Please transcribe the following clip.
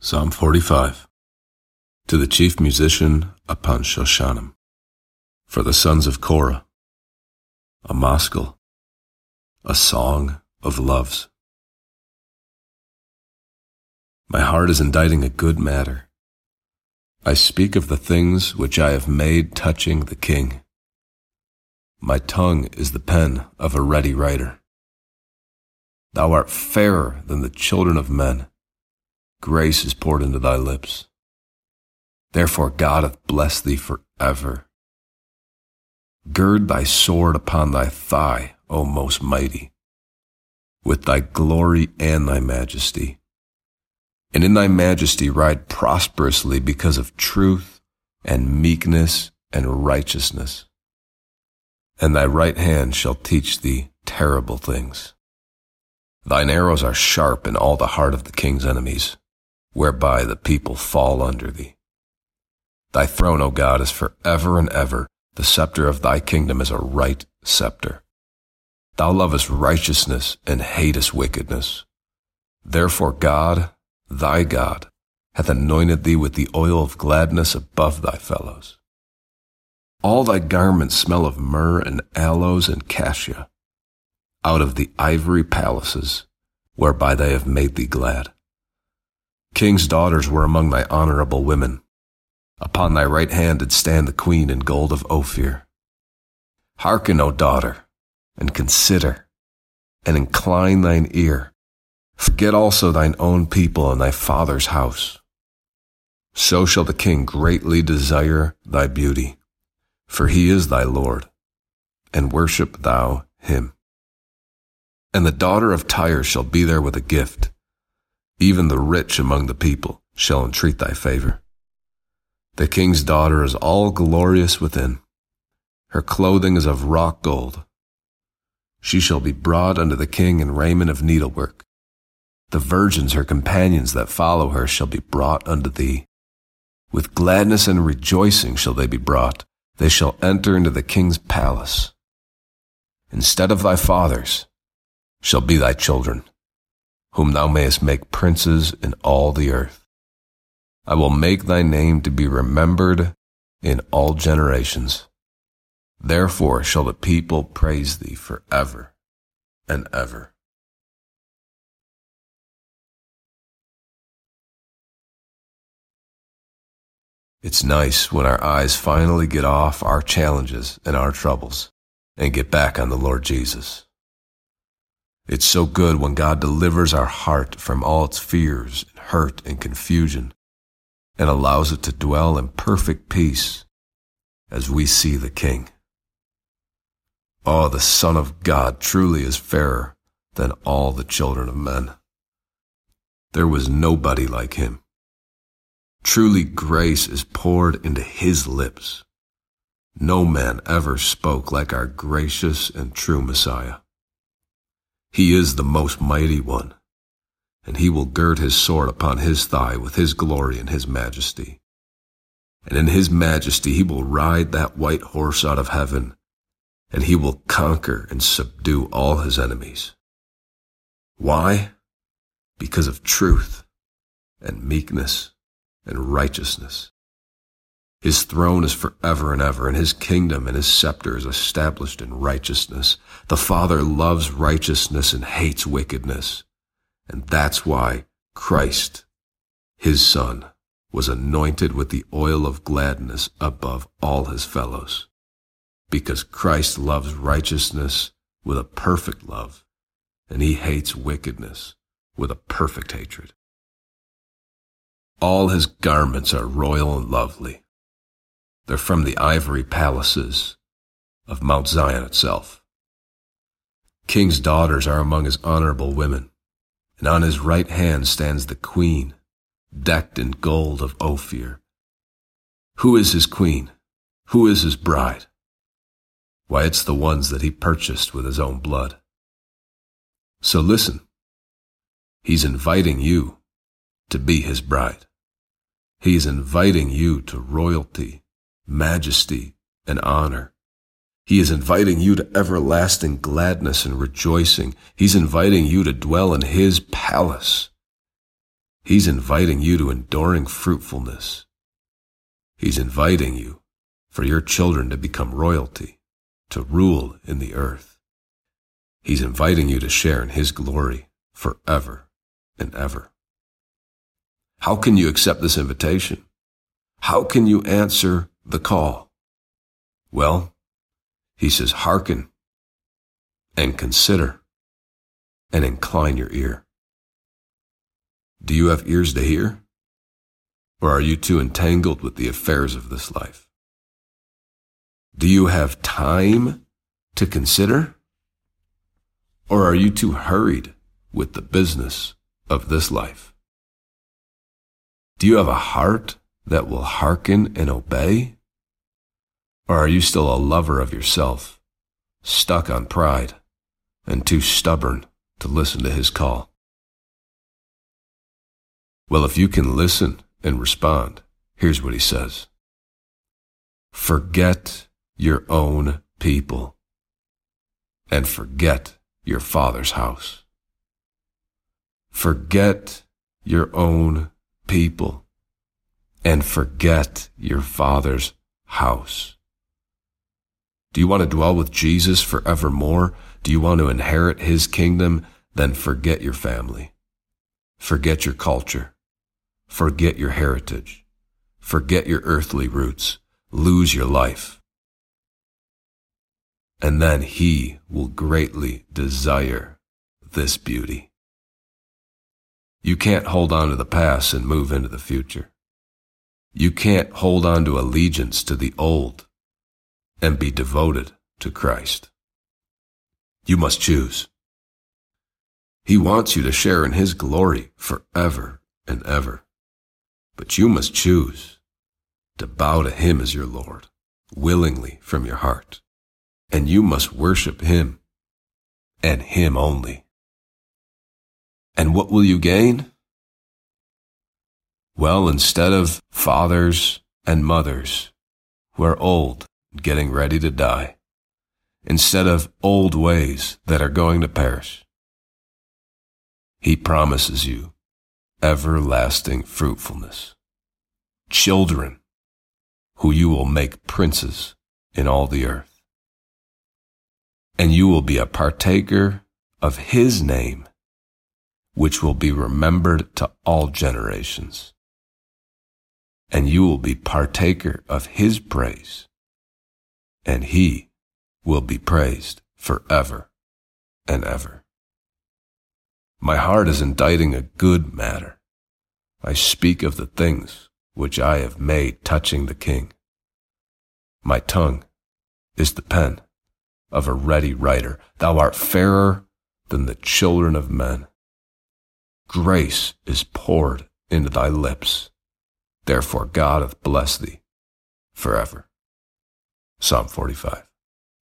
Psalm 45. To the chief musician upon Shoshanim. For the sons of Korah, a maskil, a song of loves. My heart is inditing a good matter. I speak of the things which I have made touching the king. My tongue is the pen of a ready writer. Thou art fairer than the children of men. Grace is poured into thy lips. Therefore God hath blessed thee forever. Gird thy sword upon thy thigh, O most mighty, with thy glory and thy majesty. And in thy majesty ride prosperously because of truth and meekness and righteousness. And thy right hand shall teach thee terrible things. Thine arrows are sharp in all the heart of the king's enemies, whereby the people fall under thee. Thy throne, O God, is forever and ever. The scepter of thy kingdom is a right scepter. Thou lovest righteousness and hatest wickedness. Therefore God, thy God, hath anointed thee with the oil of gladness above thy fellows. All thy garments smell of myrrh and aloes and cassia, out of the ivory palaces, whereby they have made thee glad. King's daughters were among thy honorable women. Upon thy right hand did stand the queen in gold of Ophir. Hearken, O daughter, and consider, and incline thine ear. Forget also thine own people and thy father's house. So shall the king greatly desire thy beauty, for he is thy Lord, and worship thou him. And the daughter of Tyre shall be there with a gift. Even the rich among the people shall entreat thy favor. The king's daughter is all glorious within. Her clothing is of wrought gold. She shall be brought unto the king in raiment of needlework. The virgins, her companions that follow her, shall be brought unto thee. With gladness and rejoicing shall they be brought. They shall enter into the king's palace. Instead of thy fathers shall be thy children, whom thou mayest make princes in all the earth. I will make thy name to be remembered in all generations. Therefore shall the people praise thee forever and ever. It's nice when our eyes finally get off our challenges and our troubles and get back on the Lord Jesus. It's so good when God delivers our heart from all its fears and hurt and confusion and allows it to dwell in perfect peace as we see the King. Oh, the Son of God truly is fairer than all the children of men. There was nobody like him. Truly grace is poured into his lips. No man ever spoke like our gracious and true Messiah. He is the most mighty one, and he will gird his sword upon his thigh with his glory and his majesty. And in his majesty he will ride that white horse out of heaven, and he will conquer and subdue all his enemies. Why? Because of truth and meekness and righteousness. His throne is forever and ever, and his kingdom and his scepter is established in righteousness. The Father loves righteousness and hates wickedness. And that's why Christ, his Son, was anointed with the oil of gladness above all his fellows. Because Christ loves righteousness with a perfect love, and he hates wickedness with a perfect hatred. All his garments are royal and lovely. They're from the ivory palaces of Mount Zion itself. King's daughters are among his honorable women, and on his right hand stands the queen, decked in gold of Ophir. Who is his queen? Who is his bride? Why, it's the ones that he purchased with his own blood. So listen, he's inviting you to be his bride. He's inviting you to royalty, majesty, and honor. He is inviting you to everlasting gladness and rejoicing. He's inviting you to dwell in his palace. He's inviting you to enduring fruitfulness. He's inviting you for your children to become royalty, to rule in the earth. He's inviting you to share in His glory forever and ever. How can you accept this invitation? How can you answer the call? Well, He says, hearken and consider and incline your ear. Do you have ears to hear? Or are you too entangled with the affairs of this life? Do you have time to consider? Or are you too hurried with the business of this life? Do you have a heart that will hearken and obey? Or are you still a lover of yourself, stuck on pride, and too stubborn to listen to His call? Well, if you can listen and respond, here's what He says. Forget your own people and forget your Father's house. Forget your own people and forget your Father's house. Do you want to dwell with Jesus forevermore? Do you want to inherit His kingdom? Then forget your family. Forget your culture. Forget your heritage. Forget your earthly roots. Lose your life. And then He will greatly desire this beauty. You can't hold on to the past and move into the future. You can't hold on to allegiance to the old and be devoted to Christ. You must choose. He wants you to share in His glory forever and ever. But you must choose to bow to Him as your Lord, willingly from your heart. And you must worship Him and Him only. And what will you gain? Well, instead of fathers and mothers who are old, getting ready to die, instead of old ways that are going to perish, He promises you everlasting fruitfulness, children who you will make princes in all the earth. And you will be a partaker of His name, which will be remembered to all generations. And you will be partaker of His praise, and He will be praised forever and ever. My heart is inditing a good matter. I speak of the things which I have made touching the King. My tongue is the pen of a ready writer. Thou art fairer than the children of men. Grace is poured into thy lips. Therefore God hath blessed thee forever. Psalm 45.